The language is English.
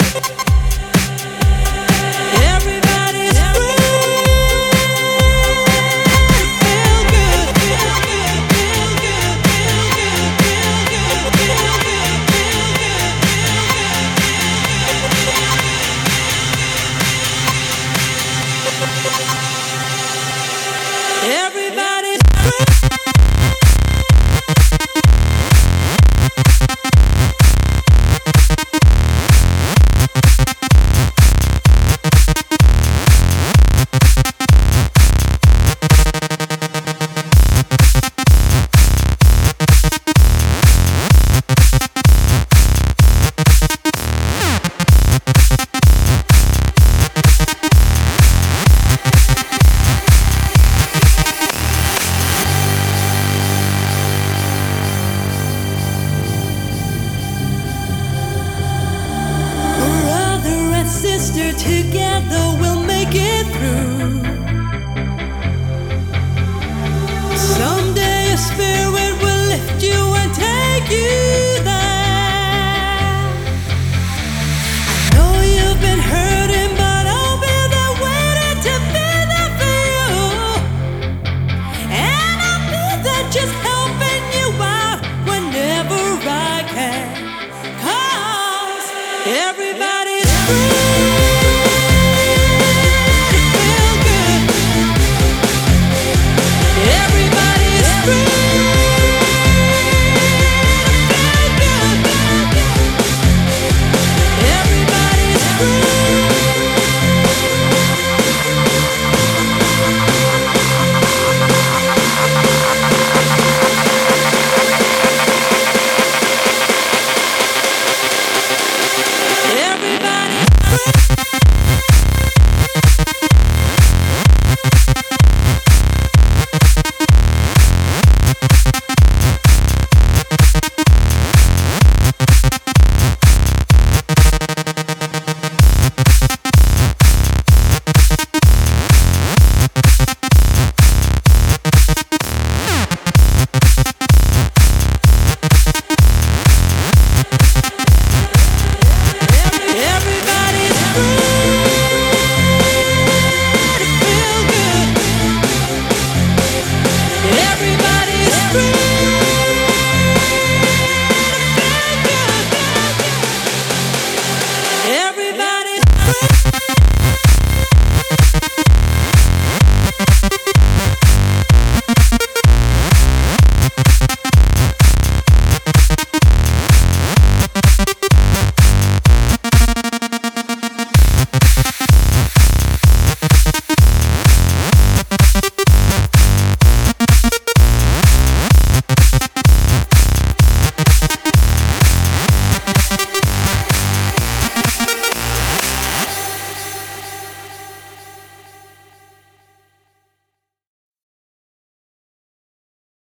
Everybody's sister, together we'll make it through. Someday a spirit will lift you and take you there. I know you've been hurting, but I'll be there waiting to be there for you. And I'll be there just helping you out whenever I can. 'Cause everybody's free. Everybody's